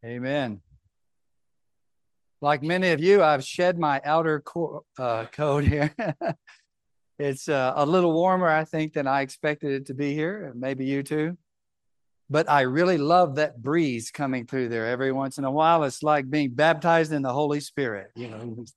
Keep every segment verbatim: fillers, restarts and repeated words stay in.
Amen. Like many of you, I've shed my outer co- uh, coat here. It's uh, a little warmer, I think, than I expected it to be here. Maybe you too. But I really love that breeze coming through there every once in a while. It's like being baptized in the Holy Spirit, you know.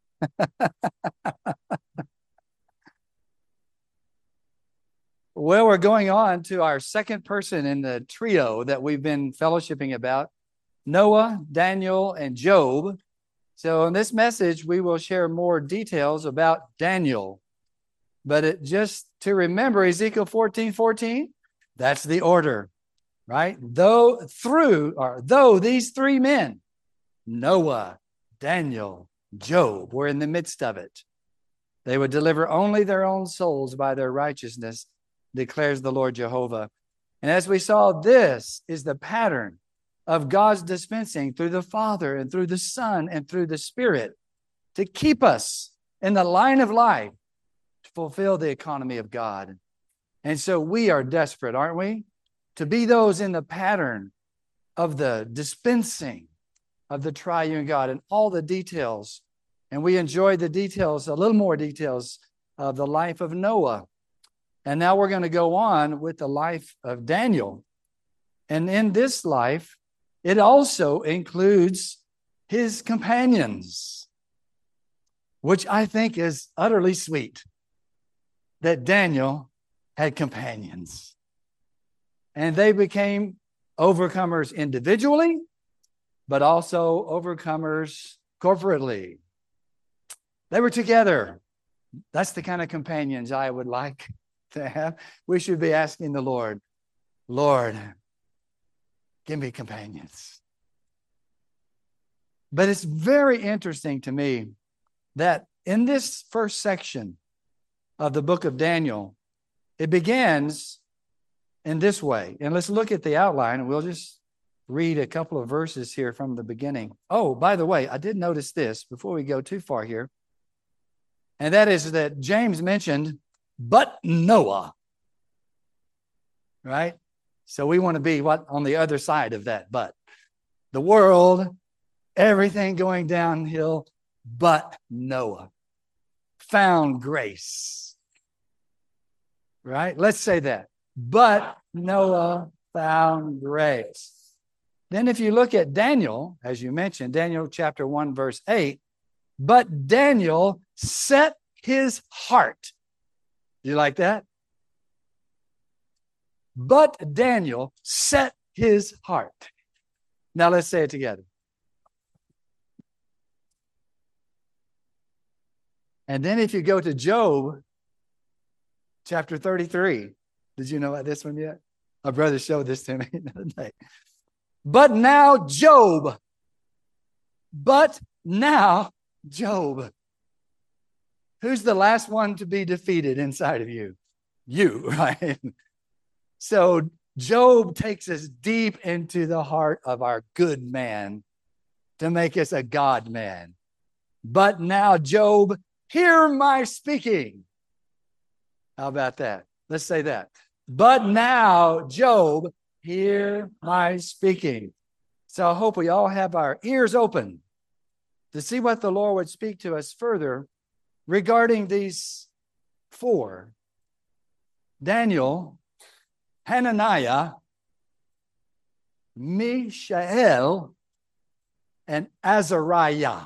Well, we're going on to our second person in the trio that we've been fellowshipping about, Noah, Daniel, and Job. So in this message, we will share more details about Daniel. But it, just to remember Ezekiel fourteen fourteen, that's the order, right? Though through, or though these three men, Noah, Daniel, Job, were in the midst of it, they would deliver only their own souls by their righteousness, declares the Lord Jehovah. And as we saw, this is the pattern of God's dispensing through the Father and through the Son and through the Spirit to keep us in the line of life to fulfill the economy of God. And so we are desperate, aren't we? To be those in the pattern of the dispensing of the triune God and all the details. And we enjoy the details, a little more details of the life of Noah. And now we're going to go on with the life of Daniel. And in this life, it also includes his companions, which I think is utterly sweet that Daniel had companions. And they became overcomers individually, but also overcomers corporately. They were together. That's the kind of companions I would like to have. We should be asking the Lord, Lord, give me companions. But it's very interesting to me that in this first section of the book of Daniel, it begins in this way. And let's look at the outline, and we'll just read a couple of verses here from the beginning. Oh, by the way, I did notice this before we go too far here. And that is that James mentioned, but Noah. Right? So we want to be what on the other side of that, but the world, everything going downhill, but Noah found grace. Right? Let's say that. But Noah found grace. Then if you look at Daniel, as you mentioned, Daniel chapter one, verse eight, but Daniel set his heart. Do you like that? But Daniel set his heart. Now let's say it together. And then if you go to Job, chapter thirty-three, did you know about this one yet? My brother showed this to me the other day. But now Job. But now Job. Who's the last one to be defeated inside of you? You, right? So Job takes us deep into the heart of our good man to make us a God man. But now, Job, hear my speaking. How about that? Let's say that. But now, Job, hear my speaking. So I hope we all have our ears open to see what the Lord would speak to us further regarding these four: Daniel, Hananiah, Mishael, and Azariah.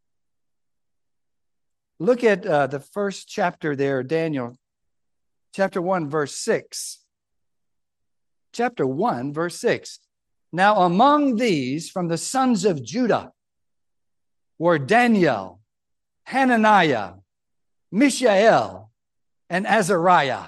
Look at uh, the first chapter there, Daniel, chapter one, verse six. Chapter one, verse six. Now among these from the sons of Judah were Daniel, Hananiah, Mishael, and Azariah.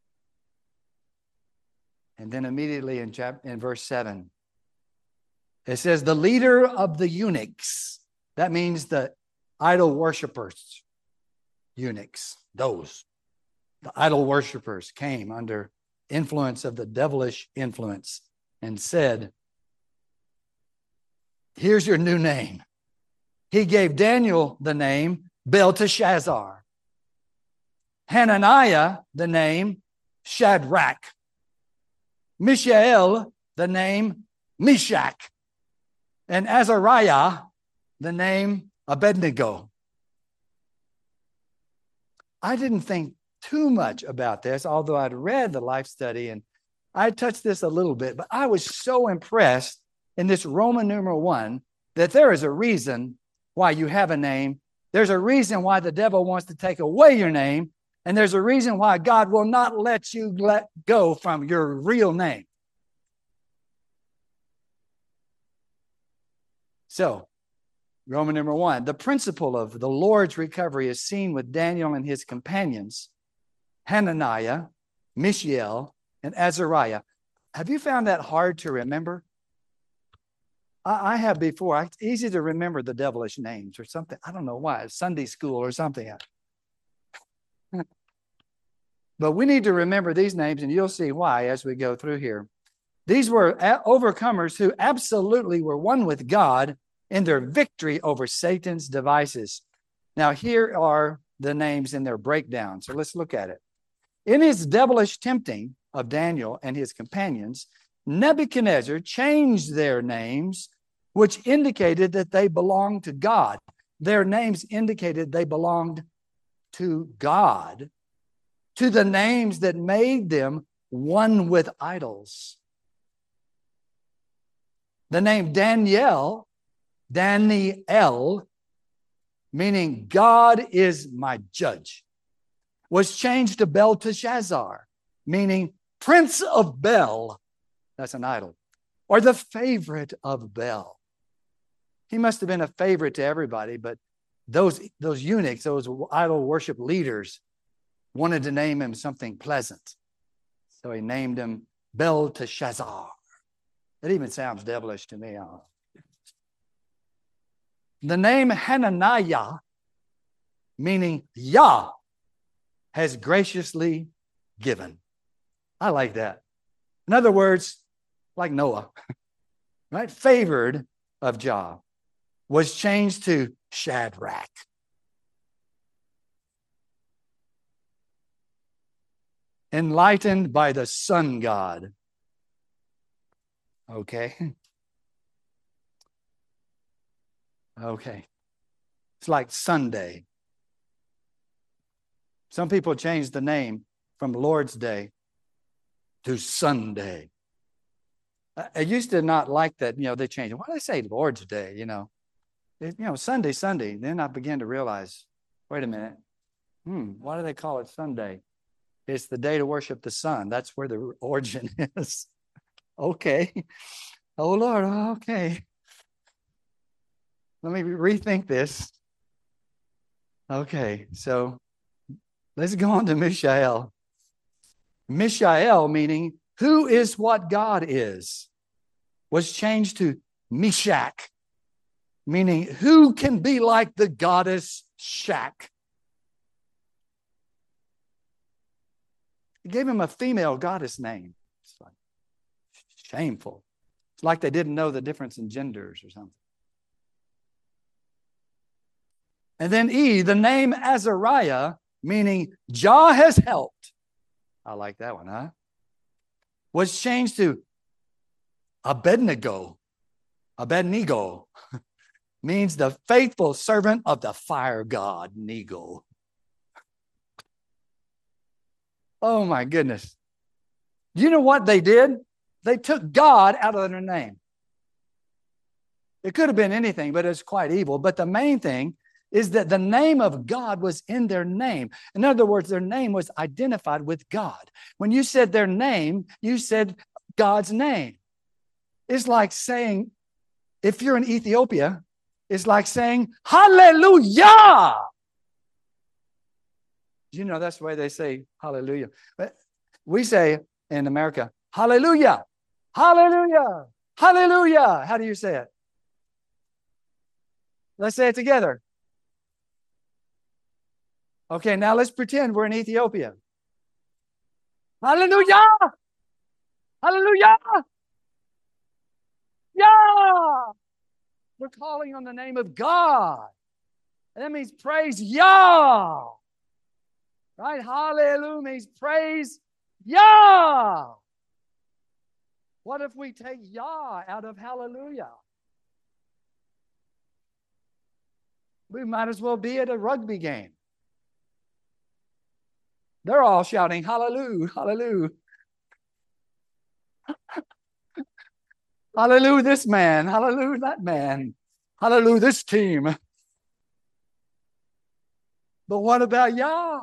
And then immediately in, chapter, in verse seven, it says, the leader of the eunuchs. That means the idol worshipers. Eunuchs, those. The idol worshipers came under influence of the devilish influence and said, here's your new name. He gave Daniel the name Belteshazzar. Hananiah the name Shadrach. Mishael the name Meshach. And Azariah, the name Abednego. I didn't think too much about this, although I'd read the life study and I touched this a little bit, but I was so impressed in this Roman numeral one that there is a reason why you have a name. There's a reason why the devil wants to take away your name. And there's a reason why God will not let you let go from your real name. So, Roman number one, the principle of the Lord's recovery is seen with Daniel and his companions, Hananiah, Mishael, and Azariah. Have you found that hard to remember? I, I have before. It's easy to remember the devilish names or something. I don't know why. Sunday school or something. But we need to remember these names, and you'll see why as we go through here. These were overcomers who absolutely were one with God in their victory over Satan's devices. Now, here are the names in their breakdown. So let's look at it. In his devilish tempting of Daniel and his companions, Nebuchadnezzar changed their names, which indicated that they belonged to God. Their names indicated they belonged to God, to the names that made them one with idols. The name Daniel, Daniel, meaning God is my judge, was changed to Belteshazzar, meaning Prince of Bel. That's an idol. Or the favorite of Bel. He must have been a favorite to everybody, but those, those eunuchs, those idol worship leaders, wanted to name him something pleasant. So he named him Belteshazzar. It even sounds devilish to me. Huh? The name Hananiah, meaning Yah, has graciously given. I like that. In other words, like Noah, right? Favored of Jah, was changed to Shadrach. Enlightened by the sun god. Okay. Okay. It's like Sunday. Some people change the name from Lord's Day to Sunday. I used to not like that, you know, they changed it. Why do they say Lord's Day, you know? It, you know, Sunday, Sunday. Then I began to realize, wait a minute. Hmm, why do they call it Sunday? It's the day to worship the sun. That's where the origin is. Okay. Oh, Lord, okay. Let me rethink this. Okay, so let's go on to Mishael. Mishael, meaning who is what God is, was changed to Meshach, meaning who can be like the goddess Shak. It gave him a female goddess name. It's like shameful. It's like they didn't know the difference in genders or something. And then E, the name Azariah, meaning Jah has helped. I like that one, huh? Was changed to Abednego. Abednego means the faithful servant of the fire god, Nego. Oh my goodness. You know what they did? They took God out of their name. It could have been anything, but it's quite evil. But the main thing is that the name of God was in their name. In other words, their name was identified with God. When you said their name, you said God's name. It's like saying, if you're in Ethiopia, it's like saying, hallelujah. You know, that's the way they say hallelujah. But we say in America, hallelujah, hallelujah, hallelujah. How do you say it? Let's say it together. Okay, now let's pretend we're in Ethiopia. Hallelujah! Hallelujah! Yeah! We're calling on the name of God. And that means praise Yah. Right? Hallelujah means praise Yah. What if we take Yah out of hallelujah? We might as well be at a rugby game. They're all shouting, hallelujah, hallelujah. Hallelujah, this man. Hallelujah, that man. Hallelujah, this team. But what about Yah?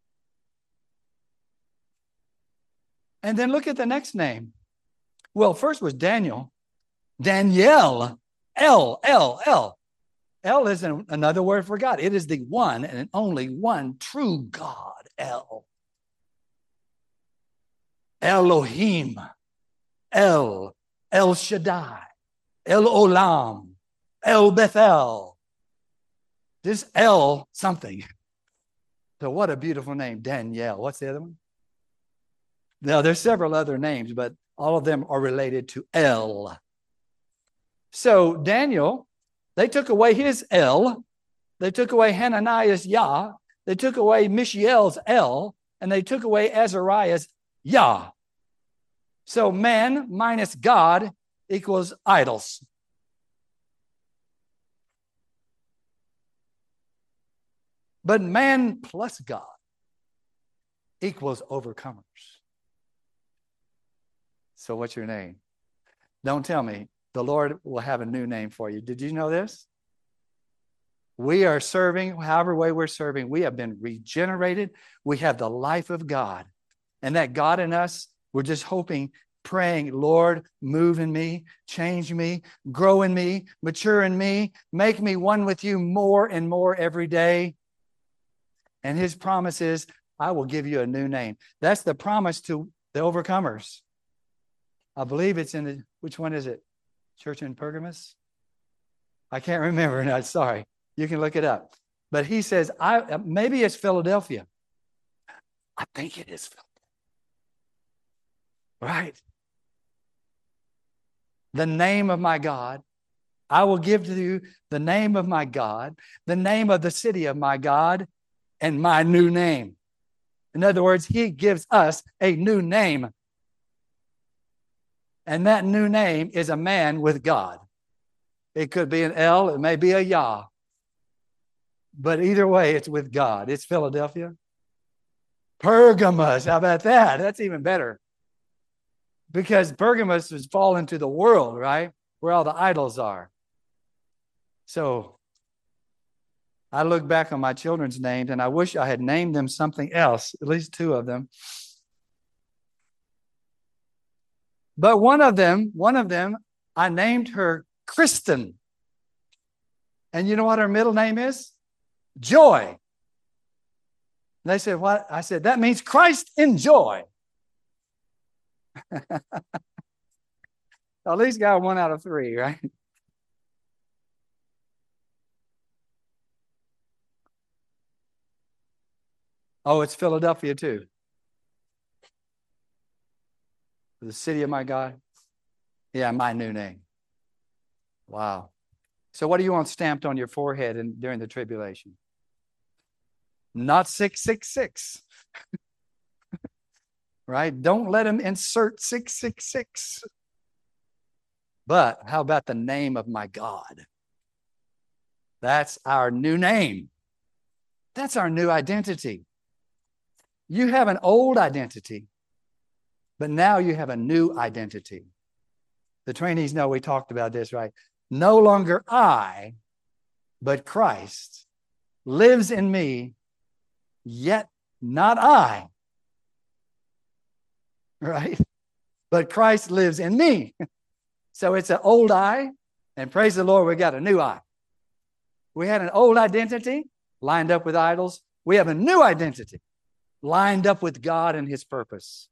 And then look at the next name. Well, first was Daniel. Daniel. L, L, L. L is an, another word for God. It is the one and only one true God. El. Elohim. El. El Shaddai. El Olam. El Bethel. This El something. So what a beautiful name. Daniel. What's the other one? Now, there's several other names, but all of them are related to El. So Daniel, they took away his El. They took away Hananiah's Yah. They took away Mishael's El. And they took away Azariah's Yah. So man minus God equals idols. But man plus God equals overcomers. So what's your name? Don't tell me. The Lord will have a new name for you. Did you know this? We are serving, however way we're serving, we have been regenerated. We have the life of God. And that God in us, we're just hoping, praying, Lord, move in me, change me, grow in me, mature in me, make me one with you more and more every day. And his promise is, I will give you a new name. That's the promise to the overcomers. I believe it's in the, which one is it? Church in Pergamos? I can't remember now, sorry. You can look it up. But he says, I maybe it's Philadelphia. I think it is Philadelphia. Right. The name of my God. I will give to you the name of my God, the name of the city of my God, and my new name. In other words, he gives us a new name. And that new name is a man with God. It could be an L, it may be a Yah. But either way, it's with God. It's Philadelphia. Pergamos, how about that? That's even better. Because Pergamos has fallen to the world, right? Where all the idols are. So I look back on my children's names and I wish I had named them something else, at least two of them. But one of them, one of them, I named her Kristen. And you know what her middle name is? Joy. And they said, what? I said, that means Christ in joy. At least got one out of three, right? Oh, it's Philadelphia too. The city of my God. Yeah, my new name. Wow. So what do you want stamped on your forehead in, during the tribulation? Not six six six. Right? Don't let him insert six six six. But how about the name of my God? That's our new name. That's our new identity. You have an old identity, but now you have a new identity. The trainees know we talked about this, right? No longer I, but Christ lives in me, yet not I. Right? But Christ lives in me. So it's an old I, and praise the Lord, we got a new I. We had an old identity lined up with idols. We have a new identity lined up with God and his purpose.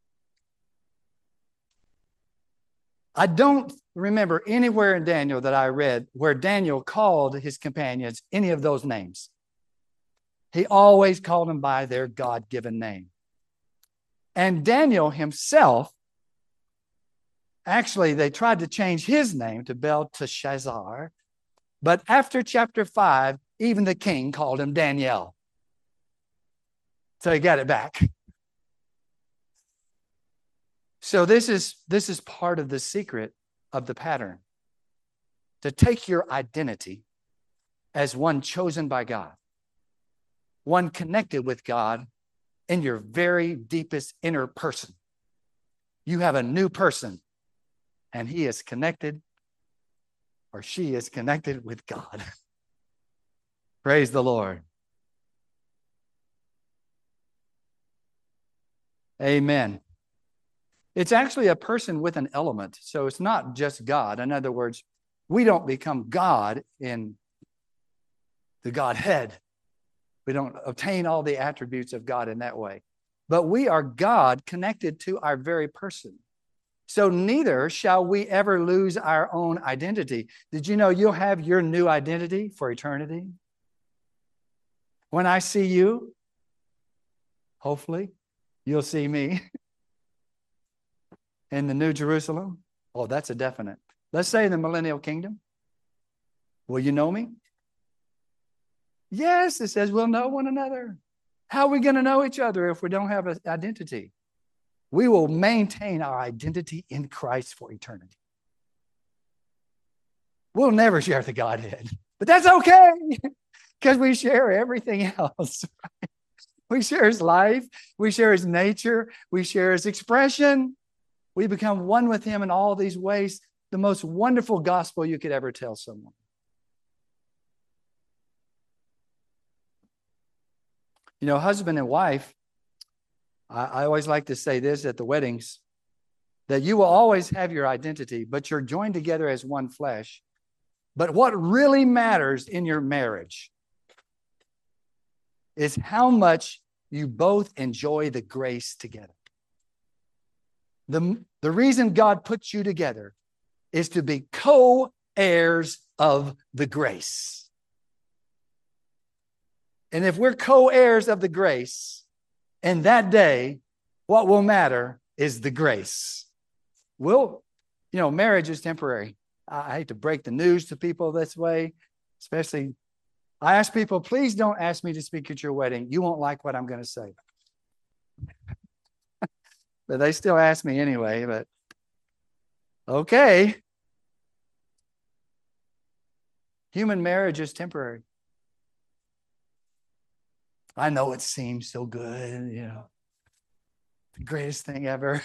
I don't remember anywhere in Daniel that I read where Daniel called his companions any of those names. He always called them by their God-given name. And Daniel himself, actually, they tried to change his name to Belteshazzar, but after chapter five, even the king called him Daniel. So he got it back. So this is, this is part of the secret of the pattern. To take your identity as one chosen by God, one connected with God in your very deepest inner person. You have a new person, and he is connected, or she is connected with God. Praise the Lord. Amen. It's actually a person with an element. So it's not just God. In other words, we don't become God in the Godhead. We don't obtain all the attributes of God in that way. But we are God connected to our very person. So neither shall we ever lose our own identity. Did you know you'll have your new identity for eternity? When I see you, hopefully, you'll see me in the New Jerusalem. Oh, that's a definite. Let's say in the millennial kingdom. Will you know me? Yes, it says we'll know one another. How are we going to know each other if we don't have an identity? We will maintain our identity in Christ for eternity. We'll never share the Godhead, but that's okay because we share everything else. Right? We share his life. We share his nature. We share his expression. We become one with him in all these ways. The most wonderful gospel you could ever tell someone. You know, husband and wife, I, I always like to say this at the weddings, that you will always have your identity, but you're joined together as one flesh. But what really matters in your marriage is how much you both enjoy the grace together. The, the reason God puts you together is to be co-heirs of the grace. And if we're co-heirs of the grace, in that day, what will matter is the grace. We'll, you know, marriage is temporary. I hate to break the news to people this way, especially, I ask people, please don't ask me to speak at your wedding. You won't like what I'm going to say. But they still ask me anyway, but okay. Human marriage is temporary. I know it seems so good, you know, the greatest thing ever.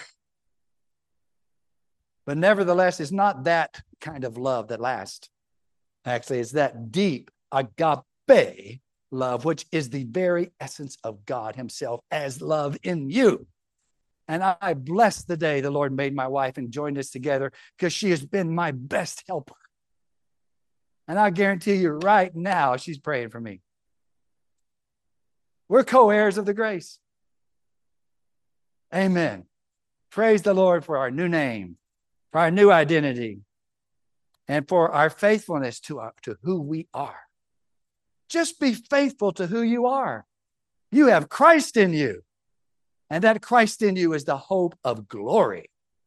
But nevertheless, it's not that kind of love that lasts. Actually, it's that deep agape love, which is the very essence of God himself as love in you. And I bless the day the Lord made my wife and joined us together because she has been my best helper. And I guarantee you right now, she's praying for me. We're co-heirs of the grace. Amen. Praise the Lord for our new name, for our new identity, and for our faithfulness to, our, to who we are. Just be faithful to who you are. You have Christ in you, and that Christ in you is the hope of glory.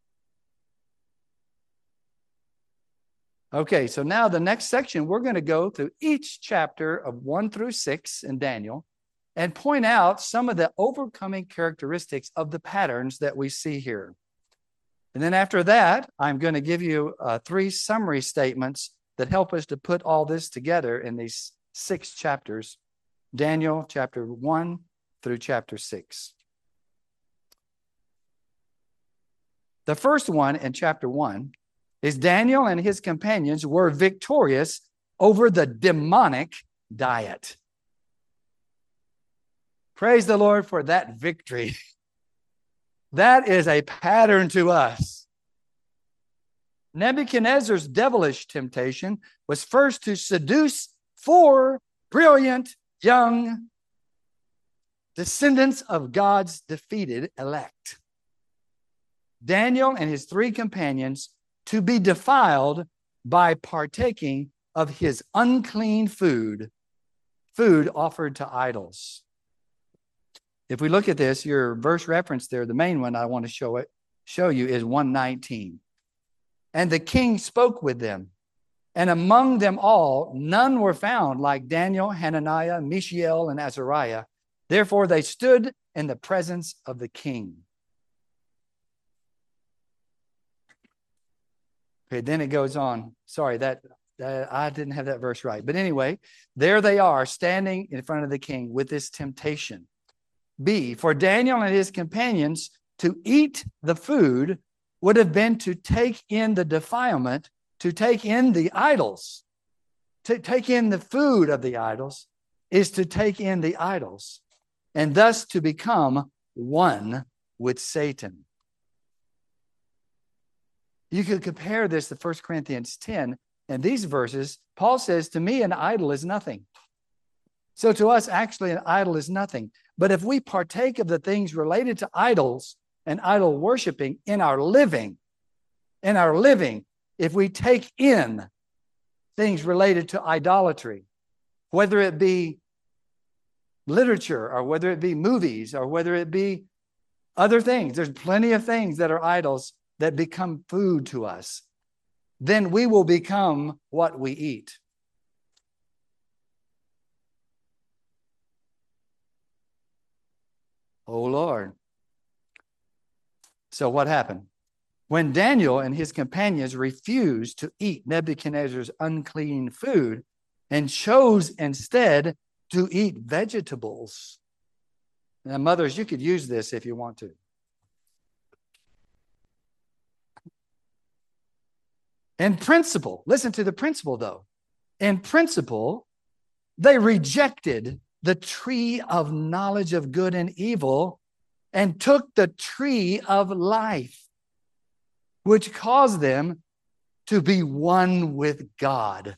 Okay, so now the next section, we're going to go through each chapter of one through six in Daniel and point out some of the overcoming characteristics of the patterns that we see here. And then after that, I'm going to give you uh, three summary statements that help us to put all this together in these six chapters, Daniel chapter one through chapter six. The first one in chapter one is Daniel and his companions were victorious over the demonic diet. Praise the Lord for that victory. That is a pattern to us. Nebuchadnezzar's devilish temptation was first to seduce four brilliant young descendants of God's defeated elect. Daniel and his three companions to be defiled by partaking of his unclean food, food offered to idols. If we look at this, your verse reference there, the main one I want to show it, show you is one nineteen. And the king spoke with them, and among them all, none were found like Daniel, Hananiah, Mishael, and Azariah. Therefore, they stood in the presence of the king. Okay, then it goes on. Sorry, that uh, I didn't have that verse right. But anyway, there they are standing in front of the king with this temptation. B, for Daniel and his companions to eat the food would have been to take in the defilement, to take in the idols. To take in the food of the idols is to take in the idols, and thus to become one with Satan. You could compare this to First Corinthians ten, and these verses, Paul says, to me, an idol is nothing. So to us, actually, an idol is nothing. But if we partake of the things related to idols and idol worshiping in our living, in our living, if we take in things related to idolatry, whether it be literature or whether it be movies or whether it be other things, there's plenty of things that are idols that become food to us, then we will become what we eat. Oh, Lord. So what happened? When Daniel and his companions refused to eat Nebuchadnezzar's unclean food and chose instead to eat vegetables. Now, mothers, you could use this if you want to. In principle, listen to the principle though. In principle, they rejected the tree of knowledge of good and evil and took the tree of life, which caused them to be one with God.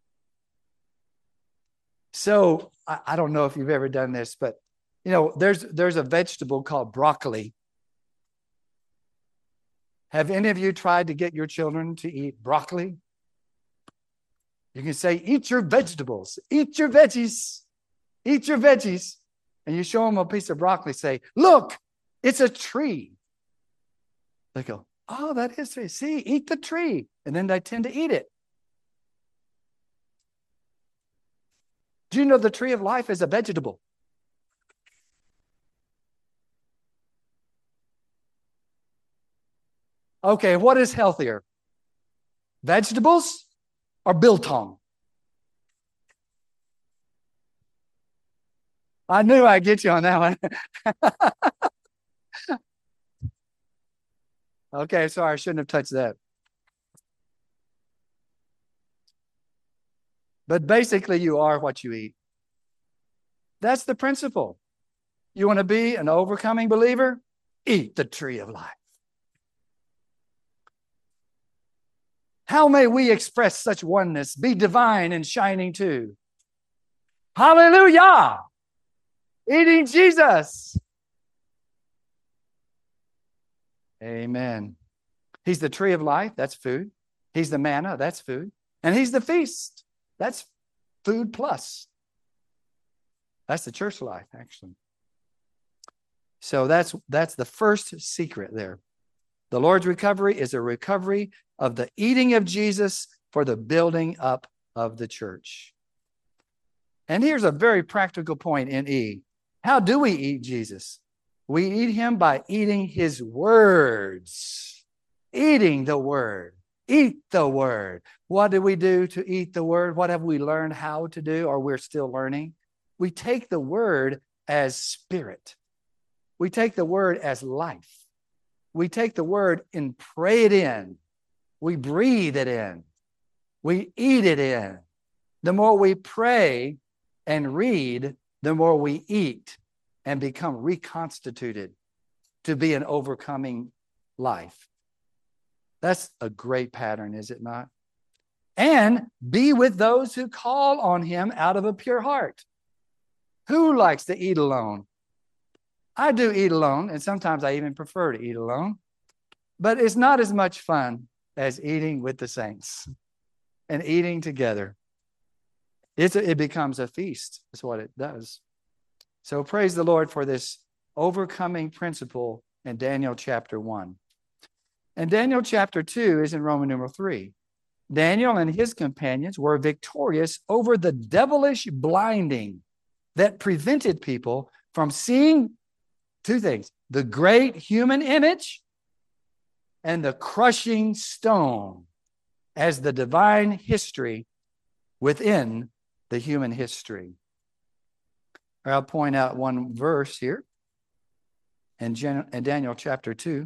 So I, I don't know if you've ever done this, but you know, there's there's a vegetable called broccoli. Have any of you tried to get your children to eat broccoli? You can say, eat your vegetables, eat your veggies, eat your veggies. And you show them a piece of broccoli, say, look, it's a tree. They go, oh, that is tree. See, eat the tree. And then they tend to eat it. Do you know the tree of life is a vegetable? Okay, what is healthier? Vegetables or biltong? I knew I'd get you on that one. Okay, sorry, I shouldn't have touched that. But basically, you are what you eat. That's the principle. You want to be an overcoming believer? Eat the tree of life. How may we express such oneness, be divine and shining too? Hallelujah! Eating Jesus. Amen. He's the tree of life. That's food. He's the manna. That's food. And he's the feast. That's food plus. That's the church life, actually. So that's that's the first secret there. The Lord's recovery is a recovery of the eating of Jesus for the building up of the church. And here's a very practical point in E. How do we eat Jesus? We eat him by eating his words. Eating the word. Eat the word. What do we do to eat the word? What have we learned how to do, or we're still learning? We take the word as spirit. We take the word as life. We take the word and pray it in. We breathe it in. We eat it in. The more we pray and read, the more we eat and become reconstituted to be an overcoming life. That's a great pattern, is it not? And be with those who call on him out of a pure heart. Who likes to eat alone? I do eat alone, and sometimes I even prefer to eat alone. But it's not as much fun as eating with the saints and eating together. It's a, it becomes a feast. That's what it does. So praise the Lord for this overcoming principle in Daniel chapter one. And Daniel chapter two is in Roman numeral three. Daniel and his companions were victorious over the devilish blinding that prevented people from seeing two things: the great human image and the crushing stone as the divine history within the human history. I'll point out one verse here in, Gen- in Daniel chapter two.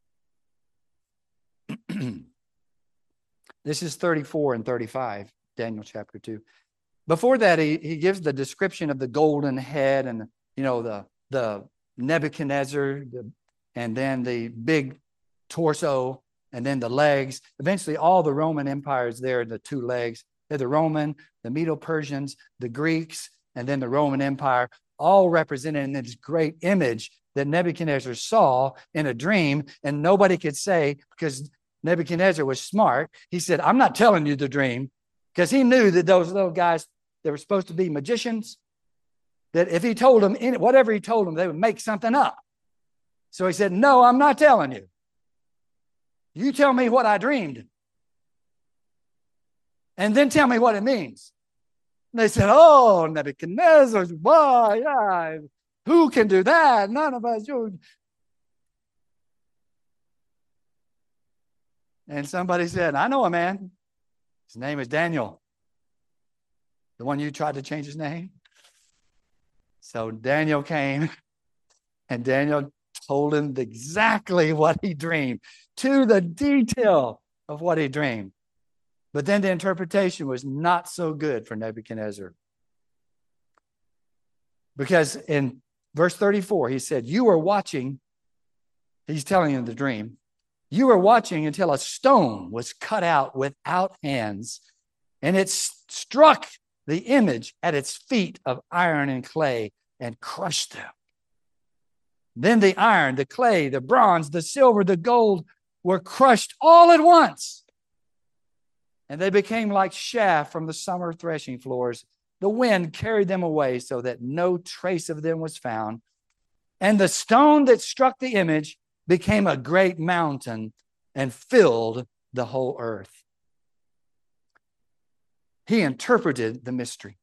This is thirty-four and thirty-five, Daniel chapter two. Before that, he, he gives the description of the golden head and, you know, the, the Nebuchadnezzar, the, and then the big torso, and then the legs. Eventually, all the Roman empires there, the two legs. They're the Roman, the Medo-Persians, the Greeks, and then the Roman Empire, all represented in this great image that Nebuchadnezzar saw in a dream, and nobody could say, because Nebuchadnezzar was smart, he said, I'm not telling you the dream, because he knew that those little guys, they were supposed to be magicians, that if he told them, any, whatever he told them, they would make something up. So he said, no, I'm not telling you. You tell me what I dreamed, and then tell me what it means. And they said, oh, Nebuchadnezzar, why, yeah, who can do that? None of us. You. And somebody said, I know a man. His name is Daniel. The one you tried to change his name. So Daniel came, and Daniel told him exactly what he dreamed, to the detail of what he dreamed. But then the interpretation was not so good for Nebuchadnezzar. Because in verse thirty-four, he said, you were watching, he's telling him the dream, you were watching until a stone was cut out without hands, and it struck the image at its feet of iron and clay and crushed them. Then the iron, the clay, the bronze, the silver, the gold were crushed all at once. And they became like chaff from the summer threshing floors. The wind carried them away so that no trace of them was found. And the stone that struck the image became a great mountain and filled the whole earth. He interpreted the mystery.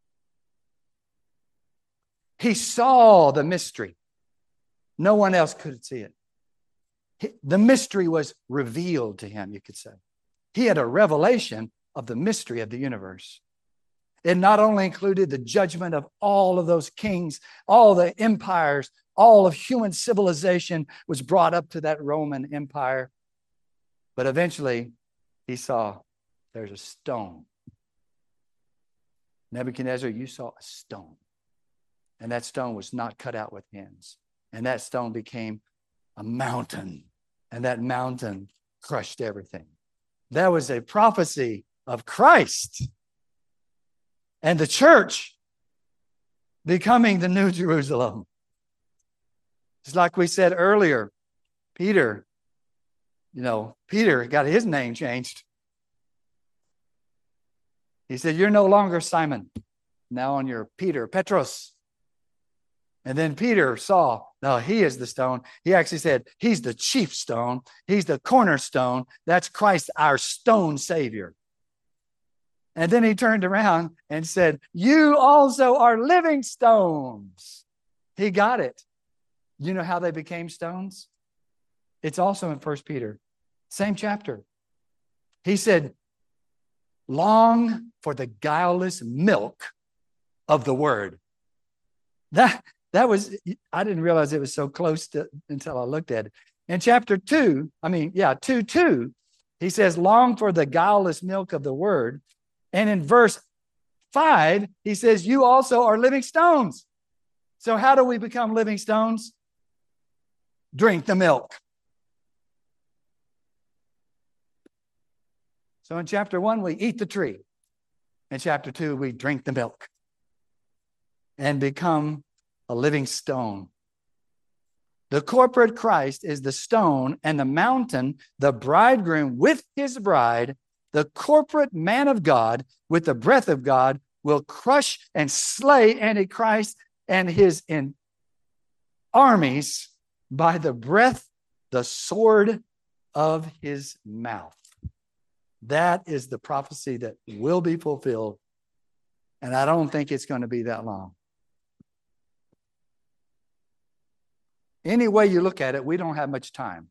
He saw the mystery. No one else could see it. The mystery was revealed to him, you could say. He had a revelation of the mystery of the universe. It not only included the judgment of all of those kings, all the empires, all of human civilization was brought up to that Roman Empire. But eventually, he saw there's a stone. Nebuchadnezzar, you saw a stone. And that stone was not cut out with hands. And that stone became a mountain. And that mountain crushed everything. That was a prophecy of Christ and the church becoming the New Jerusalem. Just like we said earlier, Peter, you know, Peter got his name changed. He said, you're no longer Simon. Now on your Peter, Petros. And then Peter saw, no, he is the stone. He actually said, he's the chief stone. He's the cornerstone. That's Christ, our stone savior. And then he turned around and said, you also are living stones. He got it. You know how they became stones? It's also in First Peter, same chapter. He said, long for the guileless milk of the word. That, that was, I didn't realize it was so close to, until I looked at it. In chapter two, I mean, yeah, two, two, he says, long for the guileless milk of the word. And in verse five, he says, you also are living stones. So how do we become living stones? Drink the milk. So in chapter one, we eat the tree. In chapter two, we drink the milk and become a living stone. The corporate Christ is the stone, and the mountain, the bridegroom with his bride. The corporate man of God with the breath of God will crush and slay Antichrist and his in armies by the breath, the sword of his mouth. That is the prophecy that will be fulfilled. And I don't think it's going to be that long. Any way you look at it, we don't have much time.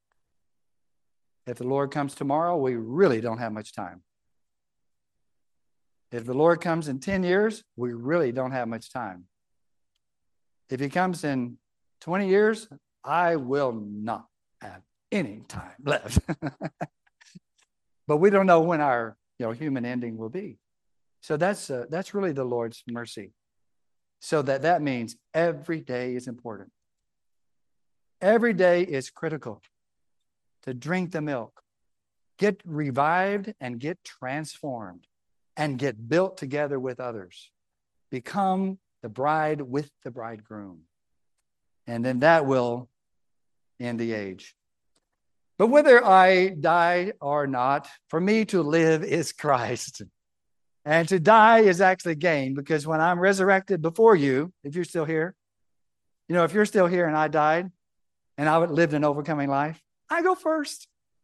If the Lord comes tomorrow, we really don't have much time. If the Lord comes in ten years, we really don't have much time. If he comes in twenty years, I will not have any time left. But we don't know when our you know, human ending will be. So that's uh, that's really the Lord's mercy. So that that means every day is important. Every day is critical to drink the milk, get revived and get transformed and get built together with others. Become the bride with the bridegroom. And then that will end the age. But whether I die or not, for me to live is Christ. And to die is actually gain, because when I'm resurrected before you, if you're still here, you know, if you're still here and I died and I would lived an overcoming life, I go first.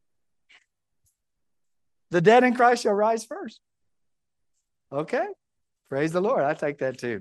The dead in Christ shall rise first. Okay. Praise the Lord. I take that too.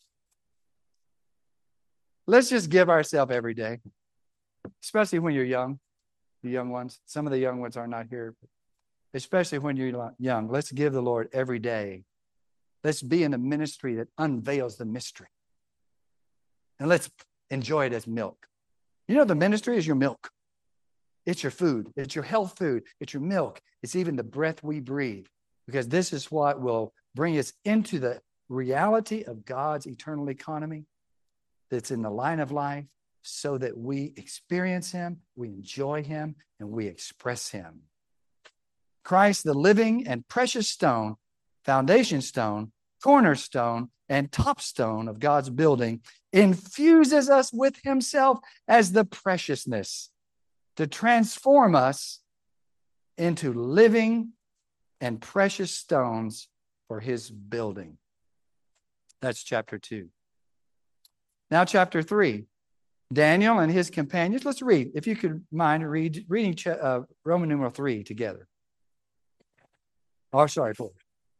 Let's just give ourselves every day, especially when you're young, the young ones. Some of the young ones are not here, but especially when you're young. Let's give the Lord every day. Let's be in a ministry that unveils the mystery. And let's enjoy it as milk. You know, the ministry is your milk. It's your food. It's your health food. It's your milk. It's even the breath we breathe, because this is what will bring us into the reality of God's eternal economy that's in the line of life, so that we experience him, we enjoy him, and we express him. Christ, the living and precious stone, foundation stone, cornerstone, and top stone of God's building, infuses us with himself as the preciousness to transform us into living and precious stones for his building. That's chapter two. Now chapter three. Daniel and his companions. Let's read. If you could mind read, reading uh, Roman numeral three together. Oh, sorry, four.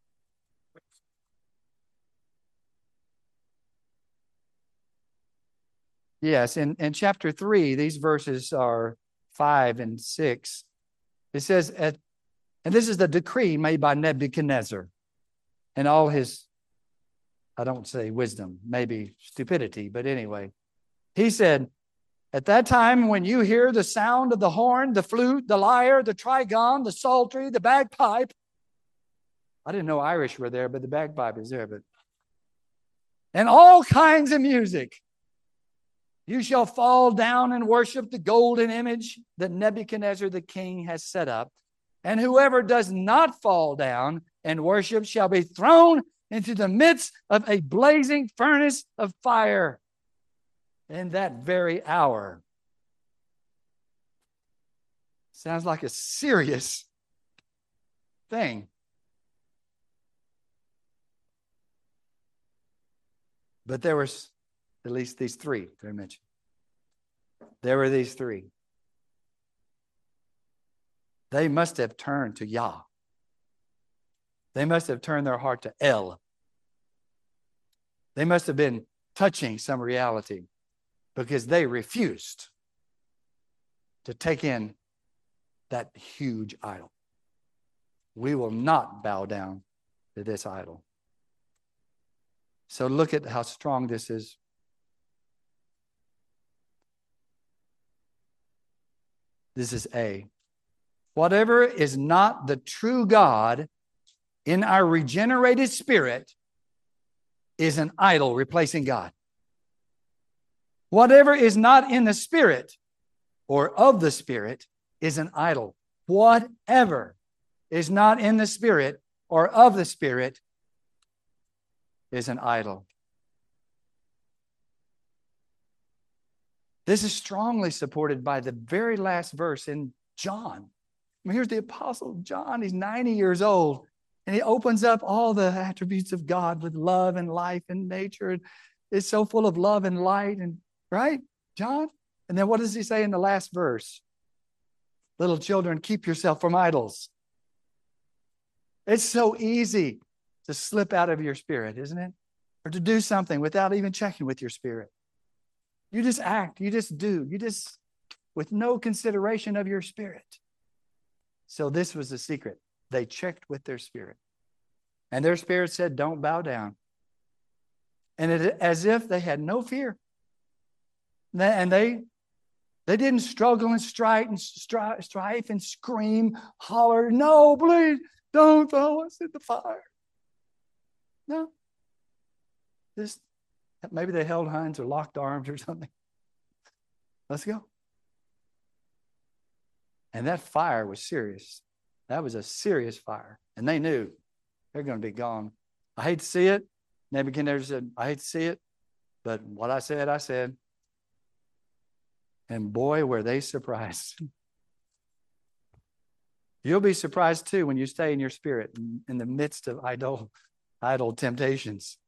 Yes, in, in chapter three, these verses are five and six. It says, at, and this is the decree made by Nebuchadnezzar and all his, I don't say wisdom, maybe stupidity, but anyway. He said, at that time, when you hear the sound of the horn, the flute, the lyre, the trigon, the psaltery, the bagpipe. I didn't know Irish were there, but the bagpipe is there. But and all kinds of music. You shall fall down and worship the golden image that Nebuchadnezzar the king has set up. And whoever does not fall down and worship shall be thrown into the midst of a blazing furnace of fire. In that very hour. Sounds like a serious thing. But there was at least these three that I mentioned. There were these three. They must have turned to Yah. They must have turned their heart to El. They must have been touching some reality, because they refused to take in that huge idol. We will not bow down to this idol. So look at how strong this is. This is A. Whatever is not the true God in our regenerated spirit is an idol replacing God. Whatever is not in the spirit or of the spirit is an idol. Whatever is not in the spirit or of the spirit is an idol. This is strongly supported by the very last verse in John. I mean, here's the Apostle John. He's ninety years old, and he opens up all the attributes of God with love and life and nature. It's so full of love and light, and right, John? And then what does he say in the last verse? Little children, keep yourself from idols. It's so easy to slip out of your spirit, isn't it? Or to do something without even checking with your spirit. You just act, you just do, you just, with no consideration of your spirit. So this was the secret. They checked with their spirit. And their spirit said, don't bow down. And it, as if they had no fear. And they, they didn't struggle and strive and strive, strive and scream, holler, no, please, don't throw us in the fire. No. Just, maybe they held hands or locked arms or something. Let's go. And that fire was serious. That was a serious fire. And they knew they're going to be gone. I hate to see it. Nebuchadnezzar said, I hate to see it. But what I said, I said. And boy, were they surprised. You'll be surprised too when you stay in your spirit in, in the midst of idol, idol temptations.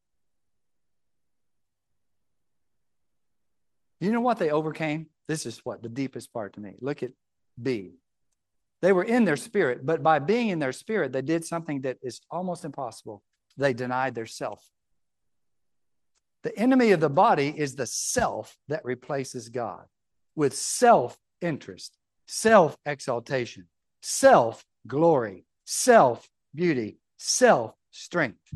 You know what they overcame? This is what the deepest part to me. Look at B. They were in their spirit, but by being in their spirit, they did something that is almost impossible. They denied their self. The enemy of the body is the self that replaces God with self-interest, self-exaltation, self-glory, self-beauty, self-strength.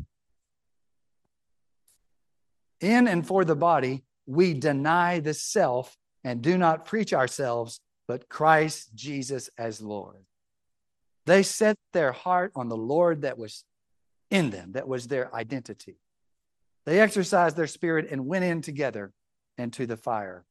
In and for the body, we deny the self and do not preach ourselves, but Christ Jesus as Lord. They set their heart on the Lord that was in them, that was their identity. They exercised their spirit and went in together into the fire.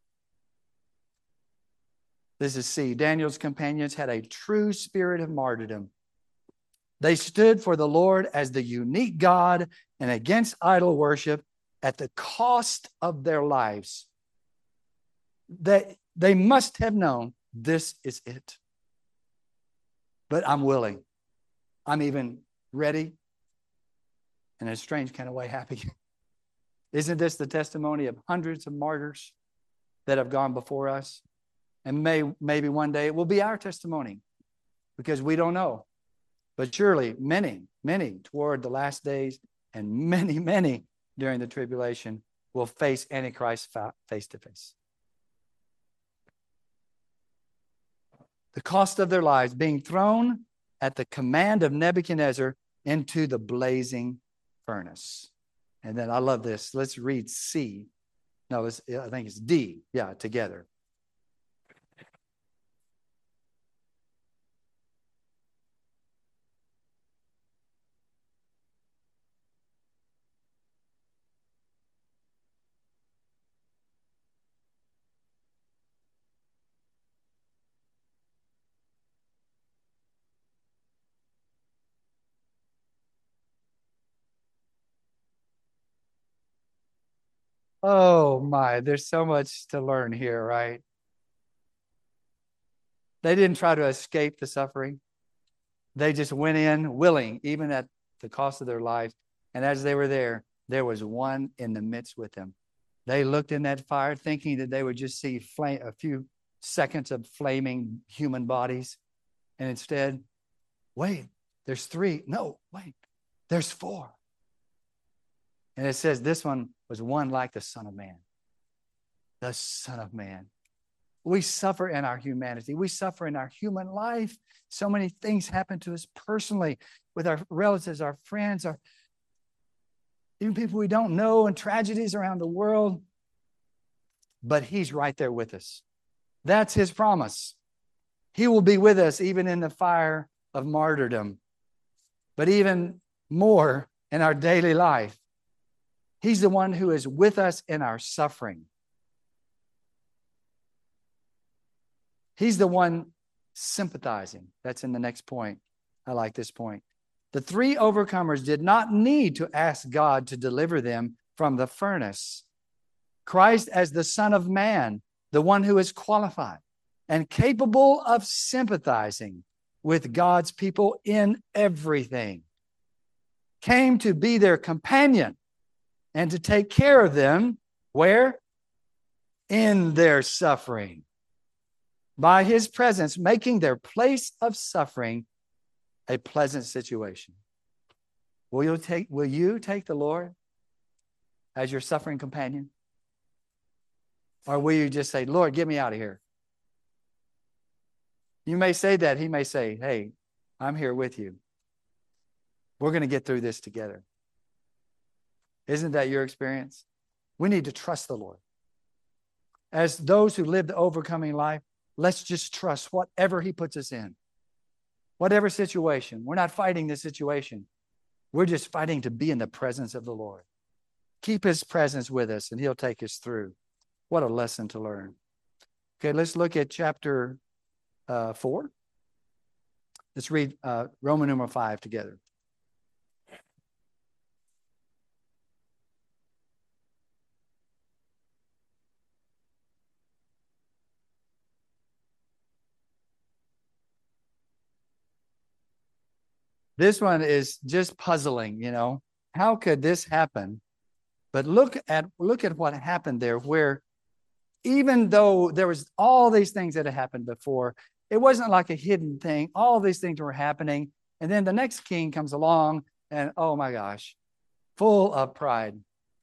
This is C. Daniel's companions had a true spirit of martyrdom. They stood for the Lord as the unique God and against idol worship at the cost of their lives. They, they must have known this is it. But I'm willing. I'm even ready. In a strange kind of way, happy. Isn't this the testimony of hundreds of martyrs that have gone before us? And may, maybe one day it will be our testimony because we don't know. But surely many, many toward the last days and many, many during the tribulation will face Antichrist face to face. The cost of their lives being thrown at the command of Nebuchadnezzar into the blazing furnace. And then I love this. Let's read C. No, it's, I think it's D. Yeah, together. Oh my, there's so much to learn here, right? They didn't try to escape the suffering. They just went in willing, even at the cost of their lives. And as they were there, there was one in the midst with them. They looked in that fire thinking that they would just see flame, a few seconds of flaming human bodies. And instead, wait, there's three. No, wait, there's four. And it says this one was one like the Son of Man. The Son of Man. We suffer in our humanity. We suffer in our human life. So many things happen to us personally with our relatives, our friends, our even people we don't know, and tragedies around the world. But he's right there with us. That's his promise. He will be with us even in the fire of martyrdom. But even more in our daily life. He's the one who is with us in our suffering. He's the one sympathizing. That's in the next point. I like this point. The three overcomers did not need to ask God to deliver them from the furnace. Christ as the Son of Man, the one who is qualified and capable of sympathizing with God's people in everything, came to be their companion and to take care of them, where? In their suffering. By his presence, making their place of suffering a pleasant situation. Will you take, will you take the Lord as your suffering companion? Or will you just say, Lord, get me out of here? You may say that. He may say, hey, I'm here with you. We're going to get through this together. Isn't that your experience? We need to trust the Lord. As those who live the overcoming life, let's just trust whatever he puts us in. Whatever situation. We're not fighting the situation. We're just fighting to be in the presence of the Lord. Keep his presence with us, and he'll take us through. What a lesson to learn. Okay, let's look at chapter uh, four. Let's read uh, Roman number five together. This one is just puzzling, you know. How could this happen? But look at look at what happened there, where even though there was all these things that had happened before, it wasn't like a hidden thing. All these things were happening. And then the next king comes along and, oh my gosh, full of pride.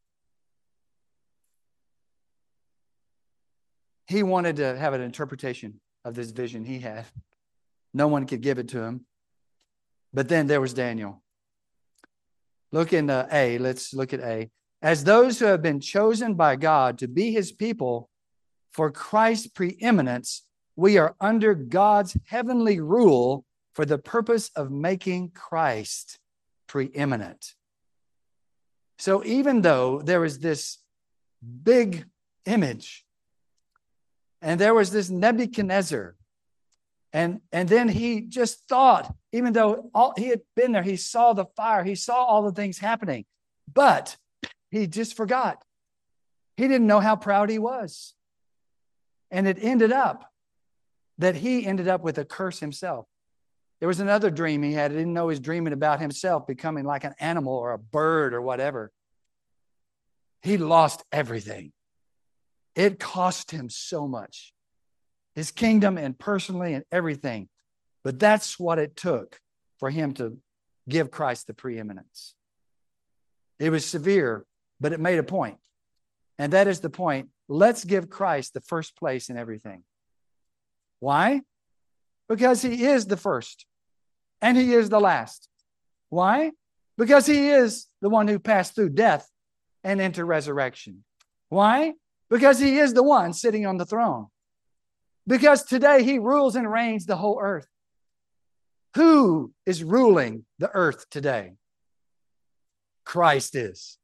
He wanted to have an interpretation of this vision he had. No one could give it to him. But then there was Daniel. Look in uh, A. Let's look at A. As those who have been chosen by God to be his people for Christ's preeminence, we are under God's heavenly rule for the purpose of making Christ preeminent. So even though there was this big image, and there was this Nebuchadnezzar, And, and then he just thought, even though all, he had been there, he saw the fire, he saw all the things happening, but he just forgot. He didn't know how proud he was. And it ended up that he ended up with a curse himself. There was another dream he had. He didn't know he was dreaming about himself becoming like an animal or a bird or whatever. He lost everything. It cost him so much. His kingdom and personally and everything. But that's what it took for him to give Christ the preeminence. It was severe, but it made a point. And that is the point. Let's give Christ the first place in everything. Why? Because he is the first and he is the last. Why? Because he is the one who passed through death and into resurrection. Why? Because he is the one sitting on the throne. Because today he rules and reigns the whole earth. Who is ruling the earth today? Christ is.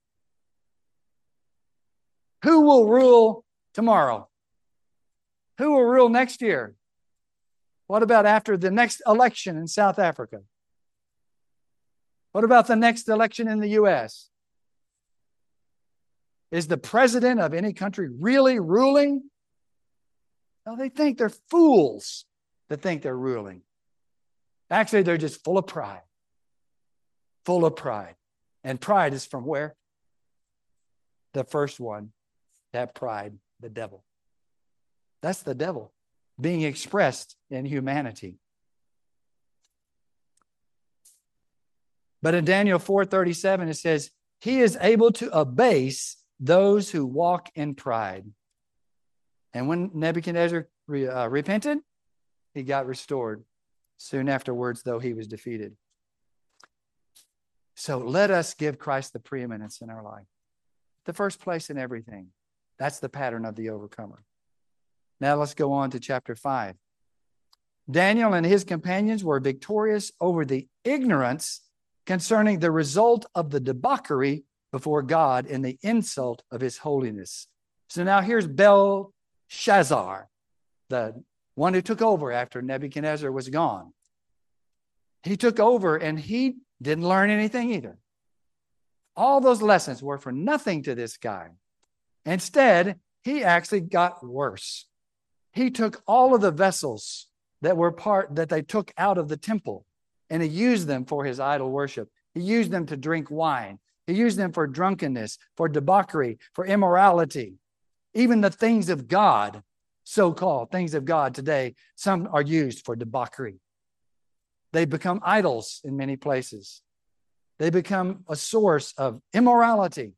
Who will rule tomorrow? Who will rule next year? What about after the next election in South Africa? What about the next election in the U S? Is the president of any country really ruling? No, they think they're fools that think they're ruling. Actually, they're just full of pride. Full of pride. And pride is from where? The first one, that pride, the devil. That's the devil being expressed in humanity. But in Daniel four thirty-seven, it says, he is able to abase those who walk in pride. And when Nebuchadnezzar re, uh, repented, he got restored. Soon afterwards, though, he was defeated. So let us give Christ the preeminence in our life. The first place in everything. That's the pattern of the overcomer. Now let's go on to chapter five. Daniel and his companions were victorious over the ignorance concerning the result of the debauchery before God and the insult of his holiness. So now here's Belshazzar, the one who took over after Nebuchadnezzar was gone. He took over and he didn't learn anything either. All those lessons were for nothing to this guy. Instead, he actually got worse. He took all of the vessels that were part that they took out of the temple and he used them for his idol worship. He used them to drink wine. He used them for drunkenness, for debauchery, for immorality. Even the things of God, so-called things of God today, some are used for debauchery. They become idols in many places. They become a source of immorality.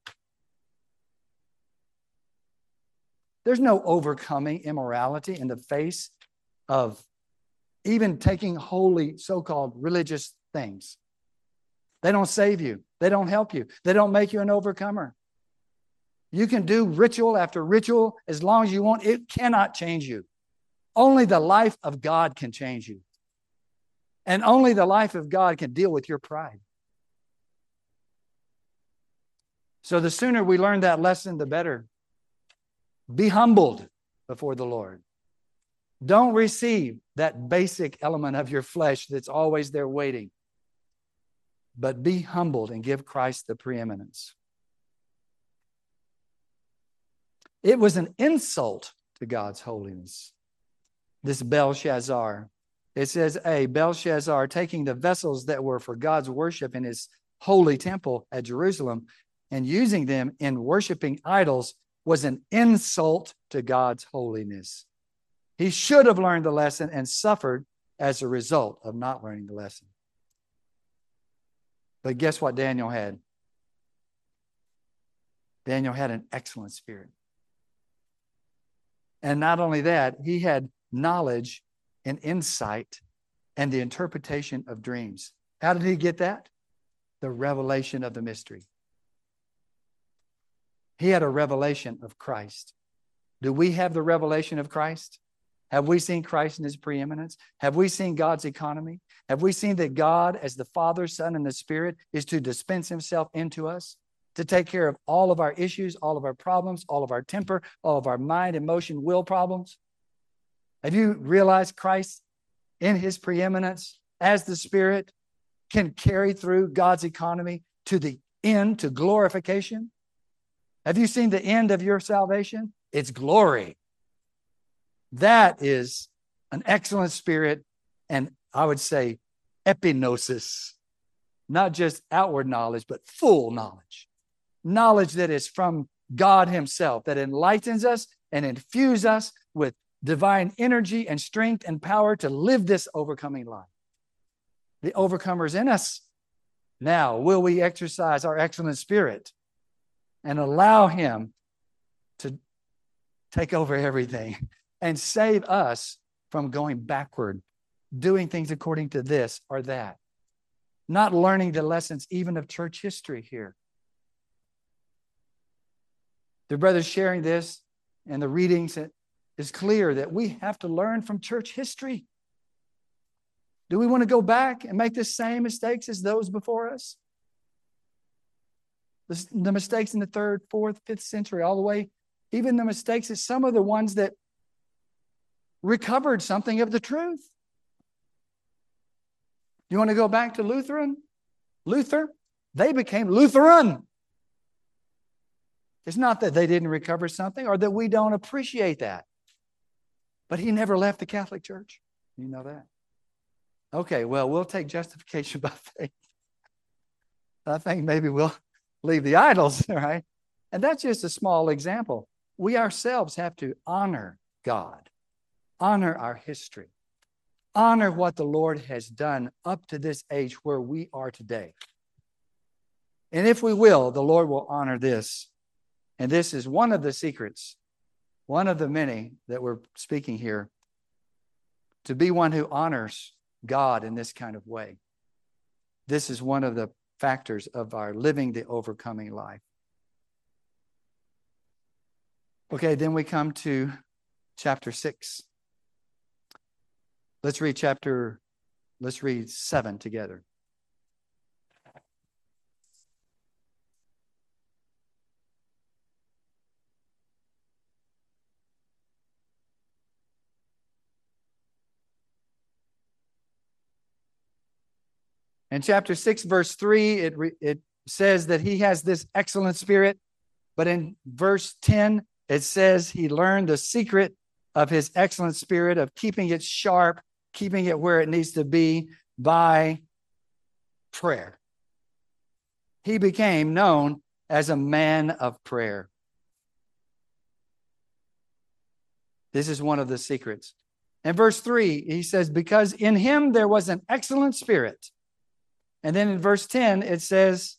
There's no overcoming immorality in the face of even taking holy, so-called religious things. They don't save you. They don't help you. They don't make you an overcomer. You can do ritual after ritual as long as you want. It cannot change you. Only the life of God can change you. And only the life of God can deal with your pride. So the sooner we learn that lesson, the better. Be humbled before the Lord. Don't receive that basic element of your flesh that's always there waiting. But be humbled and give Christ the preeminence. It was an insult to God's holiness. This Belshazzar. It says, A, Belshazzar, taking the vessels that were for God's worship in his holy temple at Jerusalem and using them in worshiping idols, was an insult to God's holiness. He should have learned the lesson and suffered as a result of not learning the lesson. But guess what Daniel had? Daniel had an excellent spirit. And not only that, he had knowledge and insight and the interpretation of dreams. How did he get that? The revelation of the mystery. He had a revelation of Christ. Do we have the revelation of Christ? Have we seen Christ in his preeminence? Have we seen God's economy? Have we seen that God, as the Father, Son, and the Spirit, is to dispense himself into us, to take care of all of our issues, all of our problems, all of our temper, all of our mind, emotion, will problems? Have you realized Christ in his preeminence as the Spirit can carry through God's economy to the end, to glorification? Have you seen the end of your salvation? It's glory. That is an excellent spirit, and I would say epignosis, not just outward knowledge, but full knowledge. Knowledge that is from God himself, that enlightens us and infuses us with divine energy and strength and power to live this overcoming life. The overcomer is in us. Now, will we exercise our excellent spirit and allow him to take over everything and save us from going backward, doing things according to this or that, not learning the lessons even of church history here? The brothers sharing this and the readings, it is clear that we have to learn from church history. Do we want to go back and make the same mistakes as those before us? The, the mistakes in the third, fourth, fifth century, all the way, even the mistakes that some of the ones that recovered something of the truth. You want to go back to Lutheran? Luther? They became Lutheran. It's not that they didn't recover something or that we don't appreciate that. But he never left the Catholic Church. You know that. Okay, well, we'll take justification by faith. I think maybe we'll leave the idols, right? And that's just a small example. We ourselves have to honor God, honor our history, honor what the Lord has done up to this age where we are today. And if we will, the Lord will honor this. And this is one of the secrets, one of the many that we're speaking here, to be one who honors God in this kind of way. This is one of the factors of our living the overcoming life. Okay, then we come to chapter six. Let's read chapter, let's read seven together. In chapter six, verse three, it, it says that he has this excellent spirit. But in verse ten, it says he learned the secret of his excellent spirit, of keeping it sharp, keeping it where it needs to be by prayer. He became known as a man of prayer. This is one of the secrets. In verse three, he says, because in him there was an excellent spirit. And then in verse ten, it says,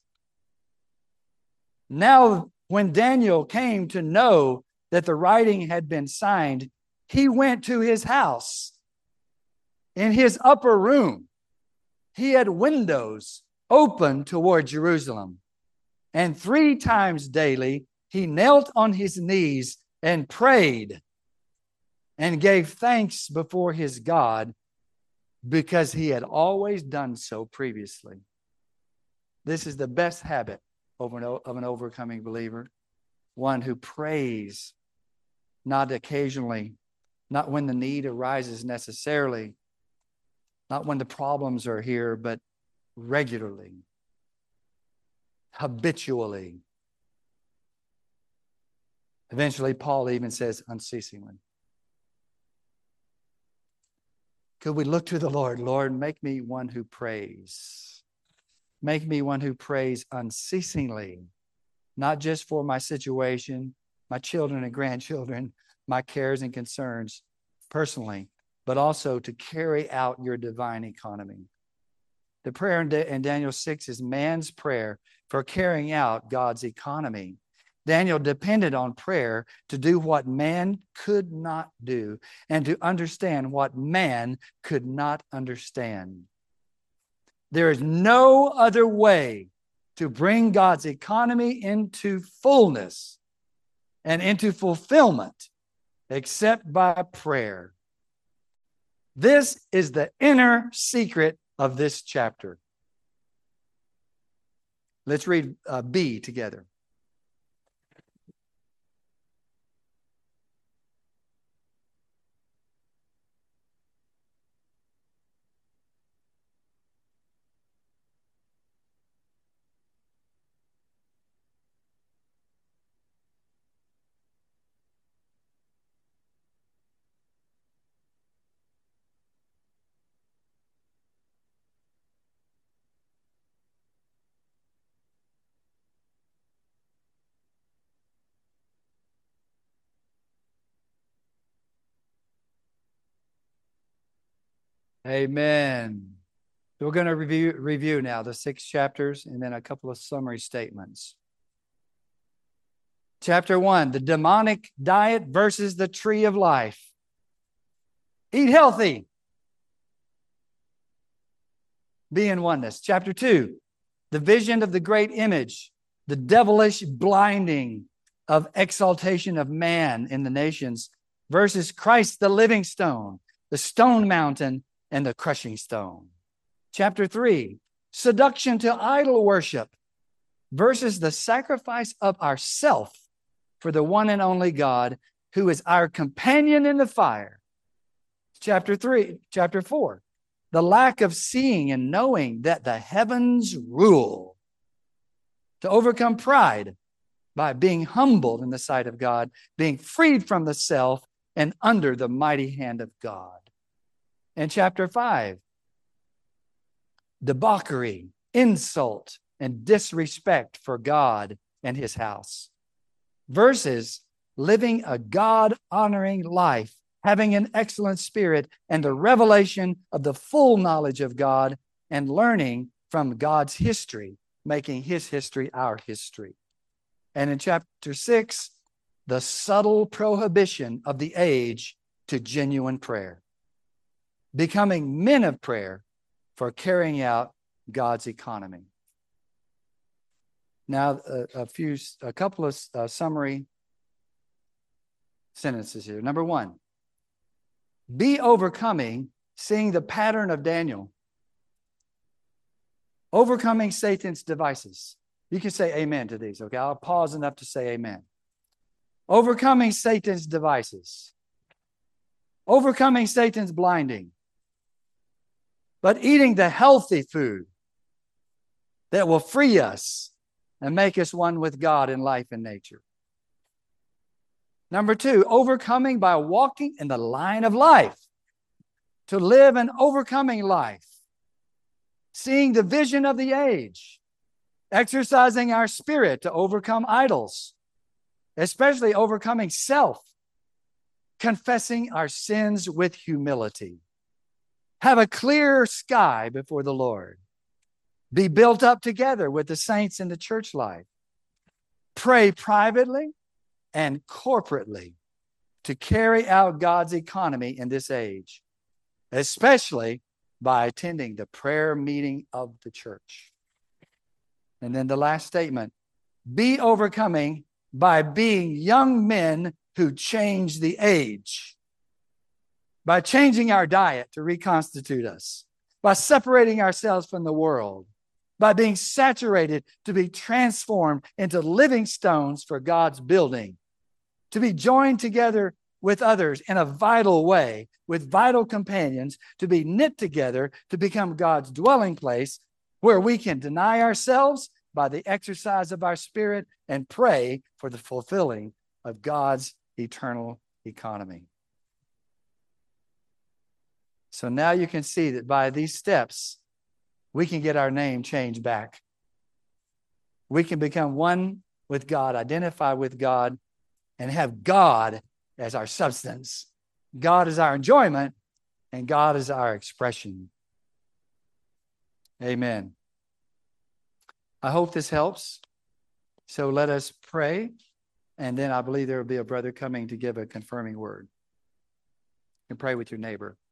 now when Daniel came to know that the writing had been signed, he went to his house. In his upper room, he had windows open toward Jerusalem. And three times daily he knelt on his knees and prayed and gave thanks before his God, because he had always done so previously. This is the best habit of an overcoming believer, one who prays, not occasionally, not when the need arises necessarily, not when the problems are here, but regularly, habitually. Eventually, Paul even says unceasingly. Could we look to the Lord? Lord, make me one who prays. Make me one who prays unceasingly, not just for my situation, my children and grandchildren, my cares and concerns personally, but also to carry out your divine economy. The prayer in Daniel six is man's prayer for carrying out God's economy. Daniel depended on prayer to do what man could not do and to understand what man could not understand. There is no other way to bring God's economy into fullness and into fulfillment except by prayer. This is the inner secret of this chapter. Let's read uh, B together. Amen. We're going to review, review now the six chapters and then a couple of summary statements. Chapter one, the demonic diet versus the tree of life. Eat healthy. Be in oneness. Chapter two, the vision of the great image, the devilish blinding of exaltation of man in the nations versus Christ, the living stone, the stone mountain, and the crushing stone. Chapter three, seduction to idol worship versus the sacrifice of ourself for the one and only God who is our companion in the fire. Chapter three, chapter four, the lack of seeing and knowing that the heavens rule. To overcome pride by being humbled in the sight of God, being freed from the self and under the mighty hand of God. And chapter five, debauchery, insult, and disrespect for God and his house versus living a God-honoring life, having an excellent spirit and the revelation of the full knowledge of God and learning from God's history, making his history our history. And in chapter six, the subtle prohibition of the age to genuine prayer. Becoming men of prayer for carrying out God's economy. Now, a, a few, a couple of uh, summary sentences here. Number one, be overcoming, seeing the pattern of Daniel. Overcoming Satan's devices. You can say amen to these, okay? I'll pause enough to say amen. Overcoming Satan's devices. Overcoming Satan's blinding. But eating the healthy food that will free us and make us one with God in life and nature. Number two, overcoming by walking in the line of life. To live an overcoming life. Seeing the vision of the age. Exercising our spirit to overcome idols. Especially overcoming self. Confessing our sins with humility. Have a clear sky before the Lord. Be built up together with the saints in the church life. Pray privately and corporately to carry out God's economy in this age, especially by attending the prayer meeting of the church. And then the last statement, be overcoming by being young men who change the age, by changing our diet to reconstitute us, by separating ourselves from the world, by being saturated to be transformed into living stones for God's building, to be joined together with others in a vital way, with vital companions, to be knit together to become God's dwelling place where we can deny ourselves by the exercise of our spirit and pray for the fulfilling of God's eternal economy. So now you can see that by these steps, we can get our name changed back. We can become one with God, identify with God, and have God as our substance. God is our enjoyment, and God is our expression. Amen. I hope this helps. So let us pray, and then I believe there will be a brother coming to give a confirming word. You can pray with your neighbor.